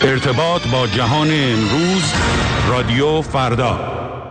ارتباط با جهان امروز، رادیو فردا.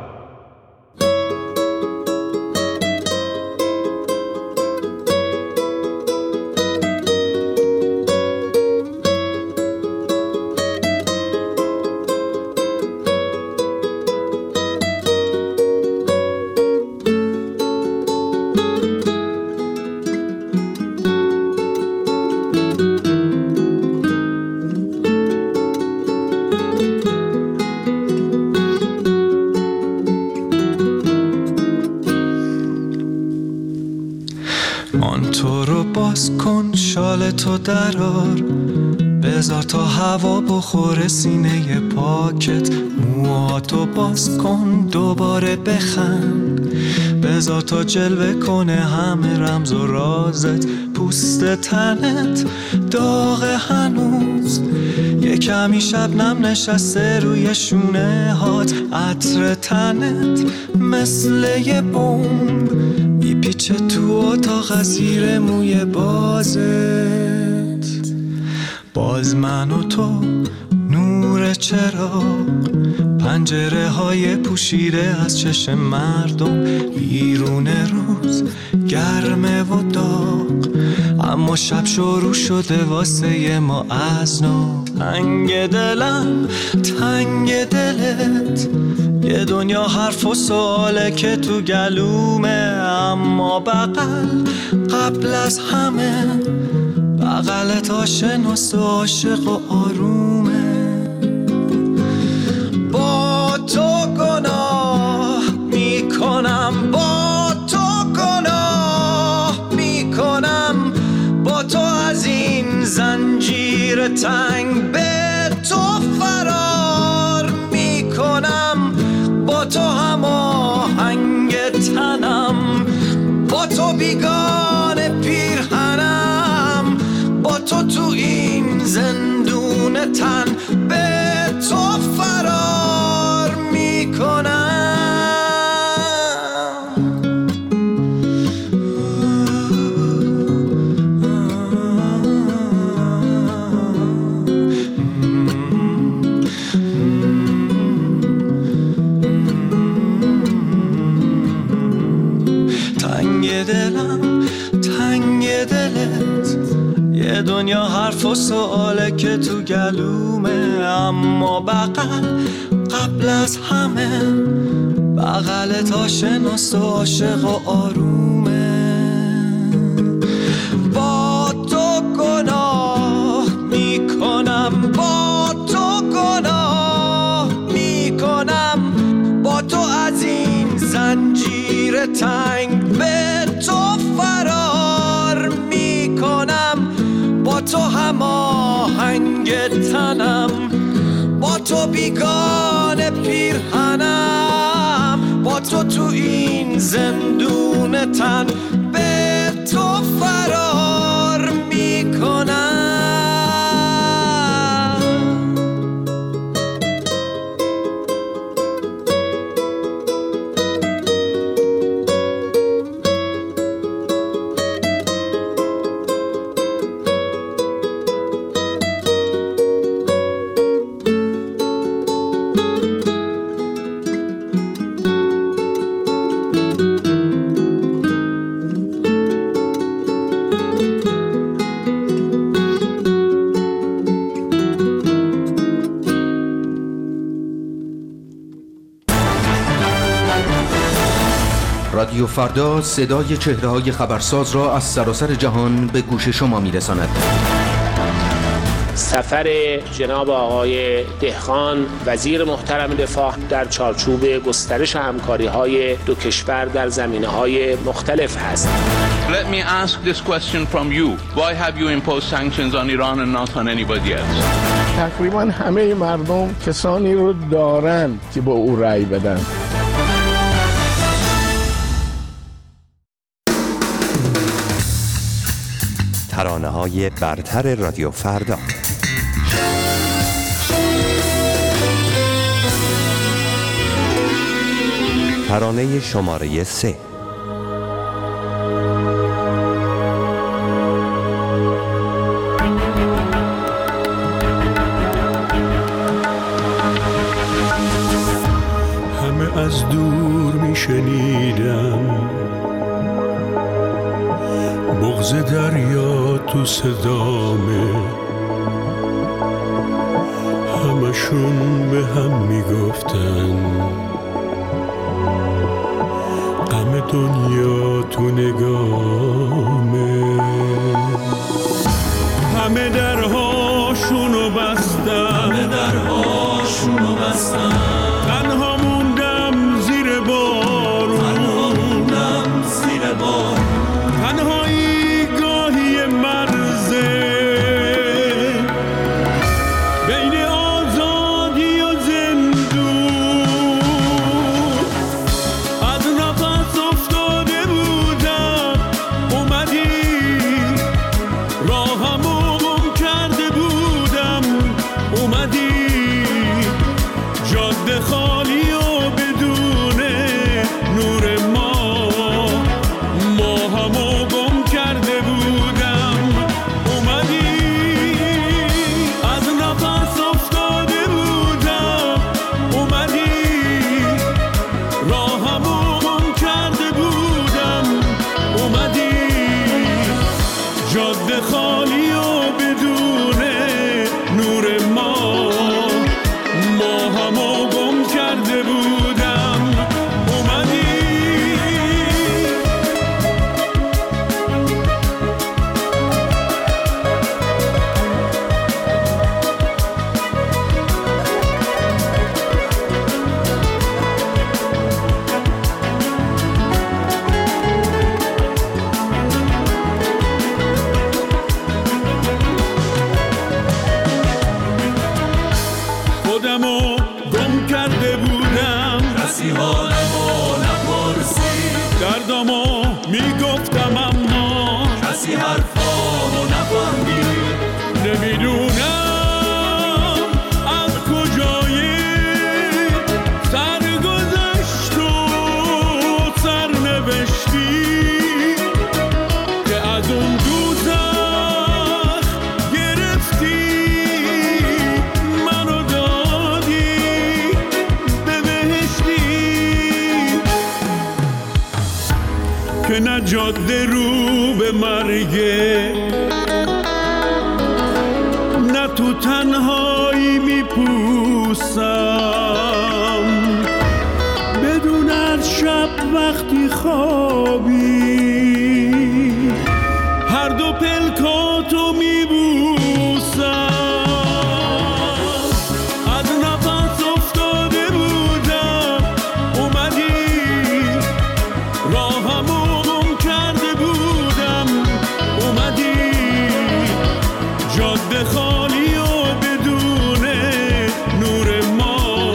تو درار بذار تا هوا بخوره سینه پاکت، موهاتو باز کن دوباره بخند، بذار تا جلوه کنه همه رمز و رازت، پوست تنت داغ هنوز، یه کمی شبنم نشسته روی شونه هات، عطر تنت مثل یه بمب میپیچه تو اتاق زیر موی بازت، باز من و تو نور چراغ، پنجره های پوشیده از چشم مردم، بیرون روز گرمه و داغ، اما شب شروع شده واسه ما از نو، تنگ دلم تنگ دلت، یه دنیا حرف و سواله که تو گلومه، اما بغل قبل از همه بغلت آشناس و عاشق و آرومه، با تو گناه میکنم، با تو گناه میکنم، با تو از این زنجیر تنگ به تو فرار میکنم، با تو هماهنگ تنم، با تو بیگانه پیرهنم، با تو تو این زندون تن به تو فرار میکنم. دنیا حرف و سواله که تو گلومه، اما بغل قبل از همه بغلت آشناس و عاشق و آرومه، با تو گناه میکنم، با تو گناه میکنم، با تو از این زنجیر تنگ به تو فرار میکنم، با تو هماهنگ تنم، با تو بیگانه پیرهنم، با تو تو این زندون تن به تو فرار میکنم. رادیو فردا صدای چهره‌های خبرساز را از سراسر جهان به گوش شما می‌رساند. سفر جناب آقای دهقان وزیر محترم دفاع در چارچوب گسترش همکاری‌های دو کشور در زمینه‌های مختلف است. Let me ask this question from you. Why have you imposed sanctions on Iran and not on anybody else? تقریباً همه مردم کسانی رو دارن که با او رأی بدن. ترانه‌های برتر رادیو فردا. ترانه شماره 3. از دور میشنیدم بغض دریا تو صدامه، همشون به هم میگفتن غم دنیا تو نگامه. همه درهاشونو بستن، تنها موندم زیر بارون، تنهایی گاهی مرزه بین آزادی و زندون. از نفس افتاده بودم اومدی، راهمو گم کرده بودم اومدی، جاده خالی و بدون نور ما همو گم کرده بودم اومدی. از نفس افتاده بودم اومدی، راهمو گم کرده بودم اومدی، جاده خالی و بدون نور ما همو گم کرده بودم اومدی. خودمو گم کرده بودم، کسی حالمو نپرسید، دردمو میگفتم اما کسی حرفامو نفهمید. نمیدونم از کجای سرگذشت و سرنوشتی که از اون دوزخ گرفتی منو دادی به بهشتی، که نه جاده رو به مرگه نه تو تنهایی میپوسم، بدون از شب وقتی خوابی هر دو پلکاتو میبوسم. از نفس افتاده بودم اومدی، راهمو گم کرده بودم اومدی، جاده خالی و بدون نور ما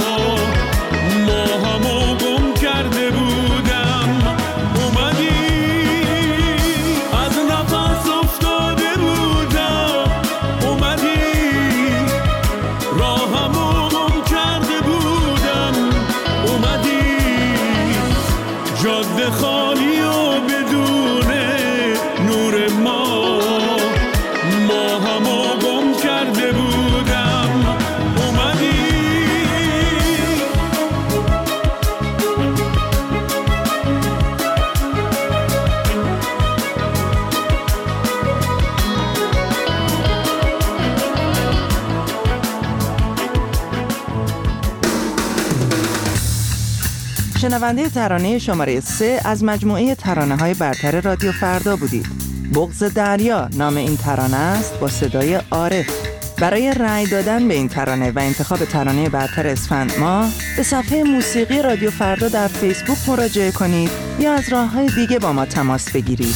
همو گم کرده بودم اومدی. از نفس افتاده بودم اومدی، راهمو گم کرده بودم اومدی، جاده خالی و بدون نور ما همو گم کرده بودم اومدی. شنونده ترانه شماره 3 از مجموعه ترانه‌های برتر رادیو فردا بودید. بغض دریا نام این ترانه است با صدای عارف. برای رأی دادن به این ترانه و انتخاب ترانه برتر اسفند ماه به صفحه موسیقی رادیو فردا در فیسبوک مراجعه کنید یا از راه‌های دیگه با ما تماس بگیرید.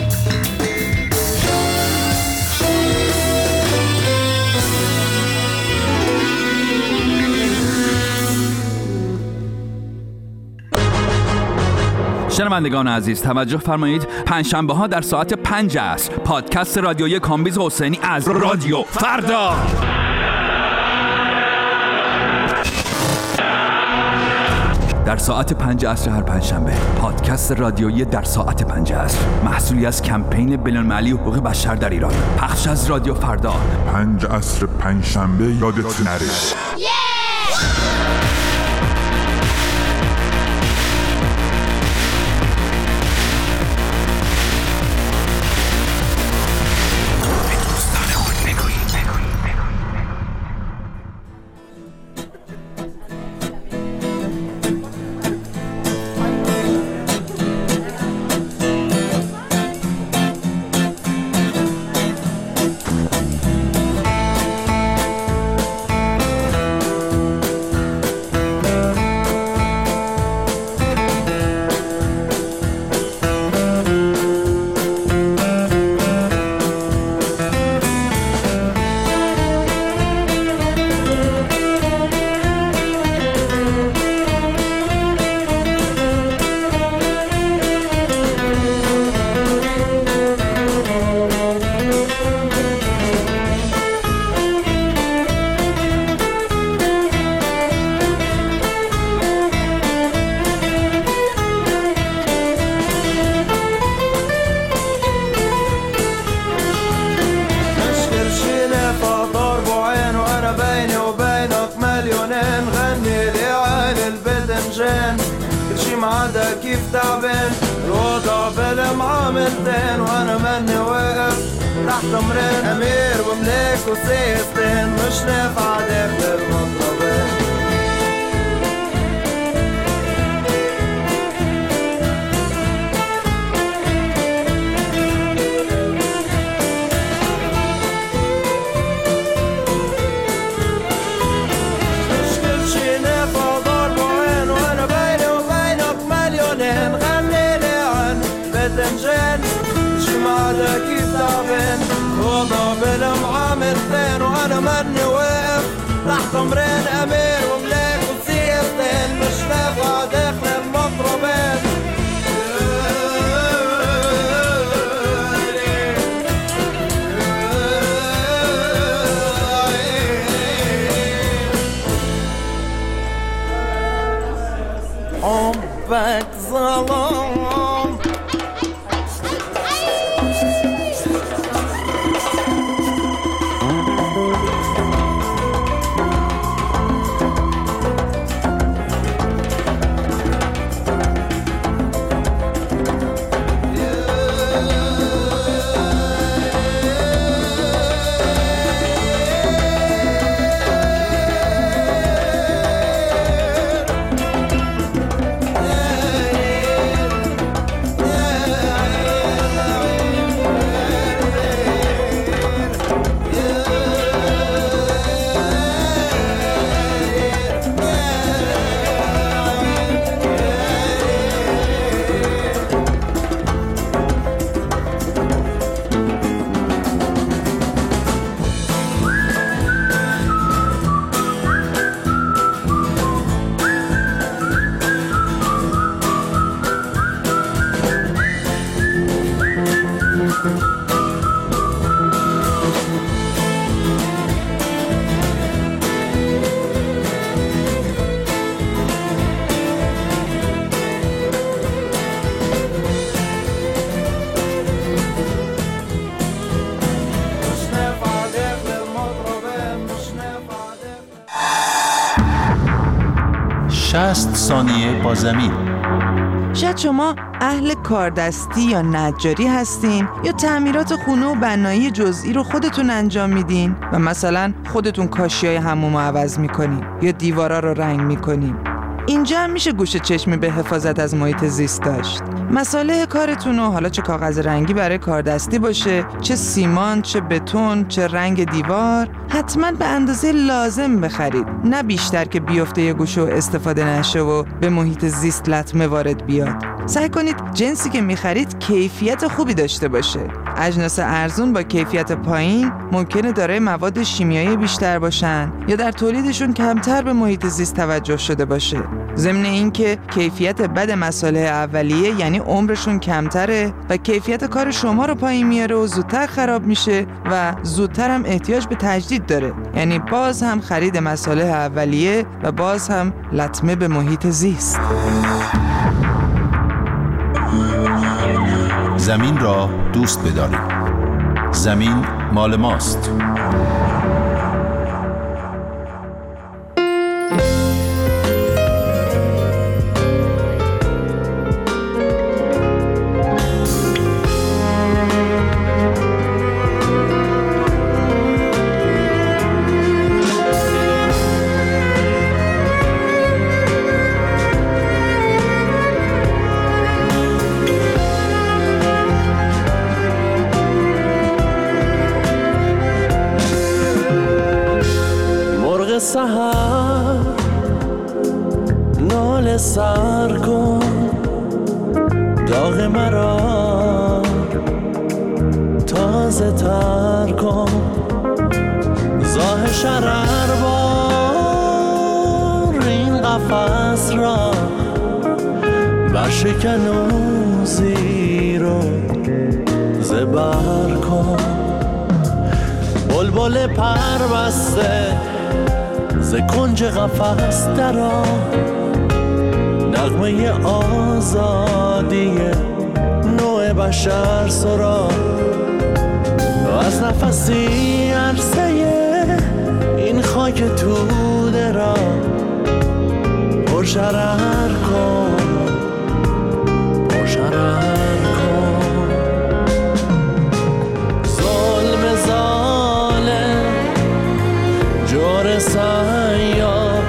شنوندگان عزیز توجه فرمایید، پنجشنبه ها در ساعت 5 عصر پادکست رادیویی کامبیز حسینی از رادیو فردا. در ساعت 5 عصر هر پنجشنبه پادکست رادیویی در ساعت 5 عصر، محصولی از کمپین بین‌المللی حقوق بشر در ایران، پخش از رادیو فردا. 5 عصر پنجشنبه یادت نره. معادة كيف تعبان الوضع بالمعاملتين وانا مني واقف تحت امرين امير وملاك وسيستين مش نافع داخل المطلبين كيف تعبان وضع بالمعاملتين وانا مني واقف تحت امرين امير وملاك وسيستين مش نافع داخل المطربين حبك ظلام ثانیه با زمین. شاید شما اهل کاردستی یا نجاری هستین یا تعمیرات خونه و بنایی جزئی رو خودتون انجام میدین و مثلا خودتون کاشیای حموم رو عوض میکنین یا دیوارا رو رنگ میکنین. اینجا هم میشه گوش چشمی به حفاظت از محیط زیست داشت. مصالح کارتون رو حالا چه کاغذ رنگی برای کاردستی باشه، چه سیمان، چه بتون، چه رنگ دیوار، حتما به اندازه لازم بخرید، نه بیشتر که بیفته یه گوشه و استفاده نشه و به محیط زیست لطمه وارد بیاد. سعی کنید جنسی که میخرید کیفیت خوبی داشته باشه. اجناس ارزون با کیفیت پایین ممکنه دارای مواد شیمیایی بیشتر باشن یا در تولیدشون کمتر به محیط زیست توجه شده باشه. ضمن اینکه کیفیت بد مصالح اولیه یعنی عمرشون کمتره و کیفیت کار شما رو پایین میاره و زودتر خراب میشه و زودتر هم احتیاج به تجدید داره. یعنی باز هم خرید مصالح اولیه و باز هم لطمه به محیط زیست. زمین را دوست بدارید. زمین مال ماست. سحر نال سر کن داغ مرا تازه تر کن زاه شرر بار این قفص را برشکن و زیر و زبر کن بلبل پر بسته ز کنج قفس درآ نغمه آزادی نوع بشر سرا از نفسی عرصه این خاک توده را پرشرر کن جور سیاه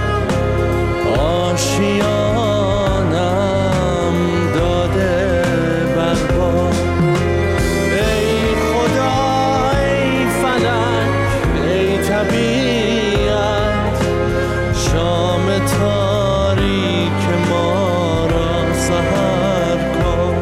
آشیانم داده بربا. ای خدا ای فلک ای طبیعت، شام تاریک ما را سحر کن.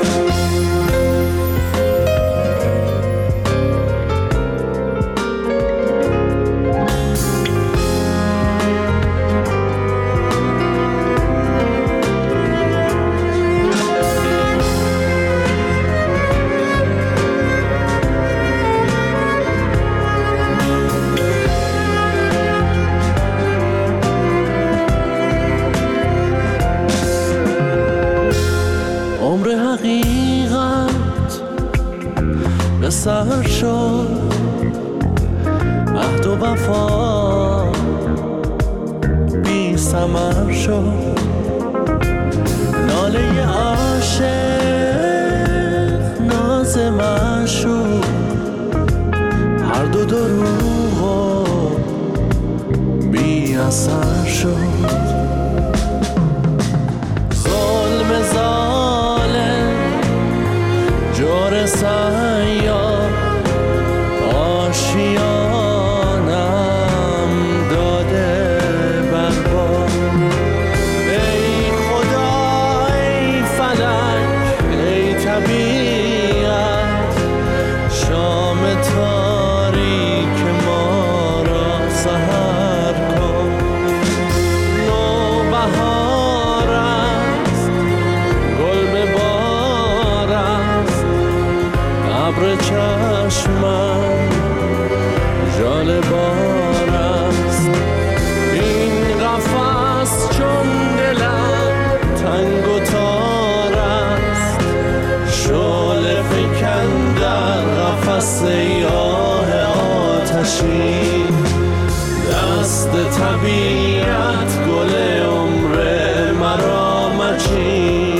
سر شد عهد و وفا بی ثمر شد. ناله عاشق ناز معشوق هر دو دروغ و بی اثر شد. ظلم ظالم جور سیاه آشیانم داده بربا. ای خدا ای فلک ای طبیعت، شام تاریک ما را سحر کن. نوبهار است گل به بار است، ابر چشمم جال بار است. این قفس چون دلم تنگ و تار است، شعله فکن در قفس سیاه آتشی. دست طبیعت گل عمر مرا مچین.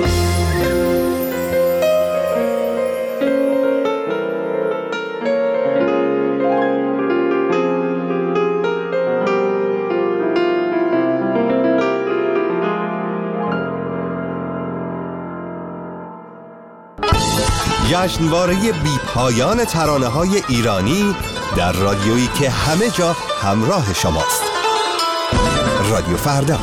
جشنواره بی پایان ترانه‌های ایرانی در رادیویی که همه جا همراه شماست. رادیو فردا.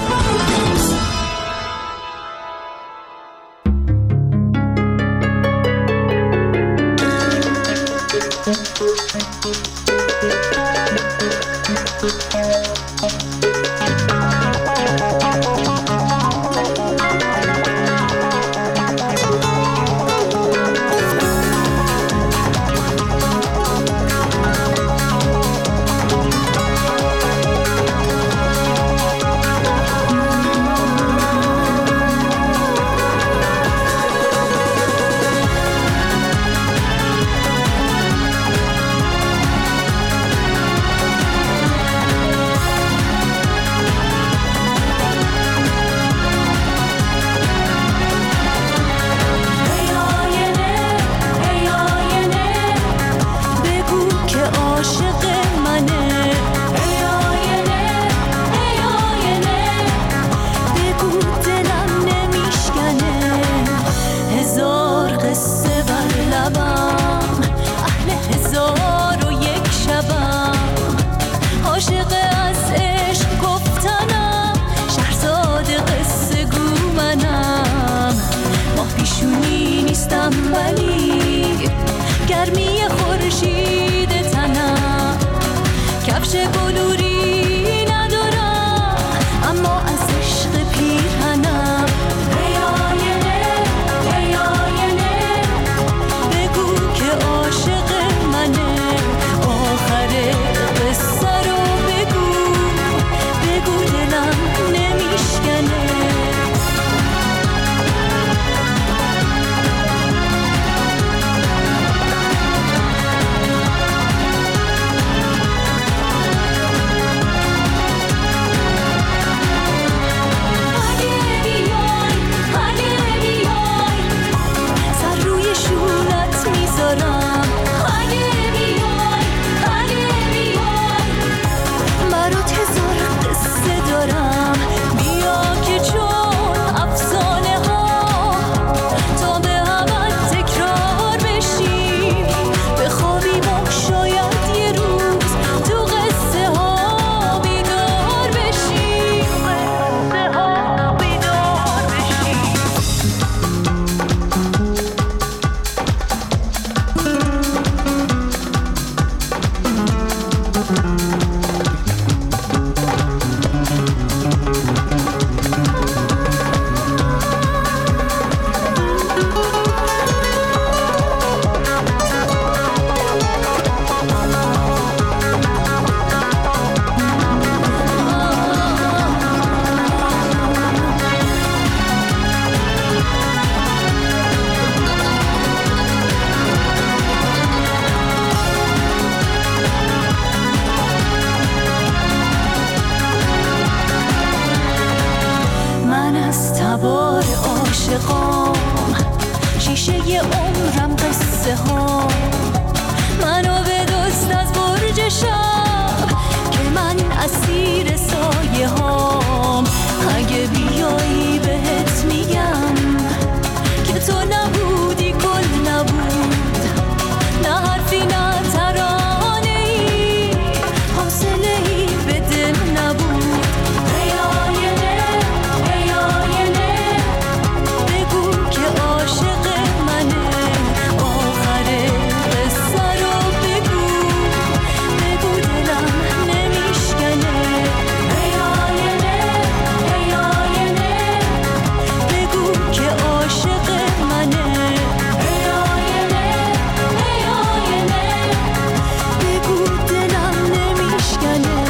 قصه ها منو بدزد از برج شب که من اسیر سایه هام. اگه بیایی بهت میگم که تو نبودی گل نبود، نه حرفی نه ترانه ای حاصله ای به دل نبود. ای آینه ای آینه بگو که عاشق منه، آخر قصه رو بگو بگو دلم نمیشکنه. ای آینه ای آینه بگو که عاشق منه، ای آینه ای آینه بگو دلم نمیشکنه.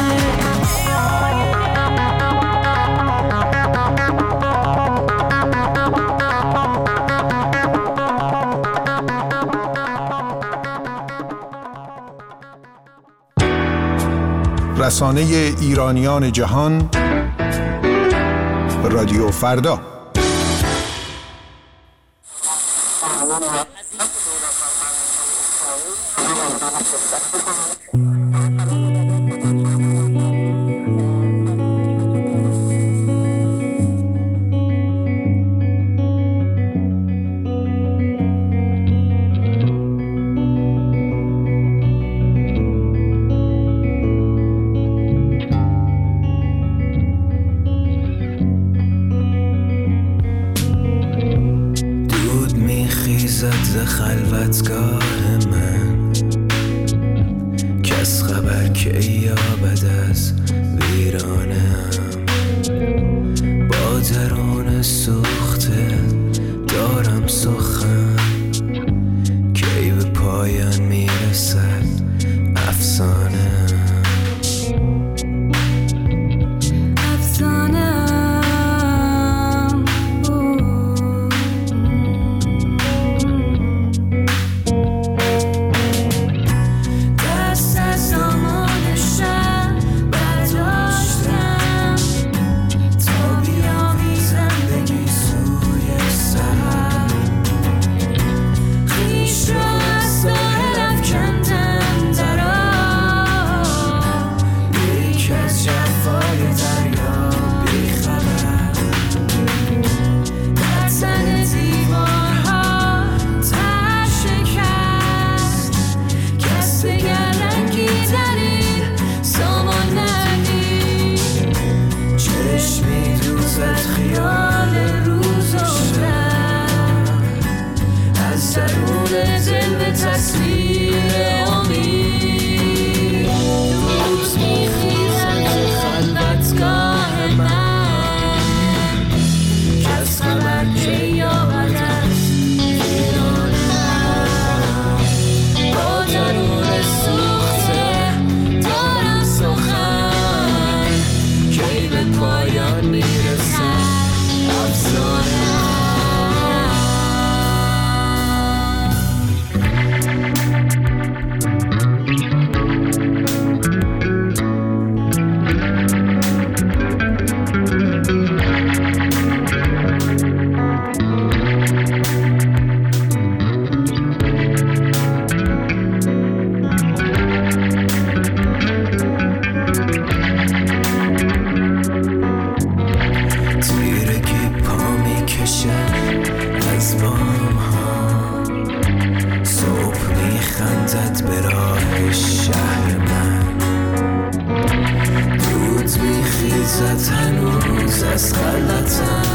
رسانه ایرانیان جهان رادیو فردا. خلوتگاه من کس خبر که یابد از ویرانم، با درون سوخته دارم سخن کی به پایان میرسد افسانه. هنوز از خلطم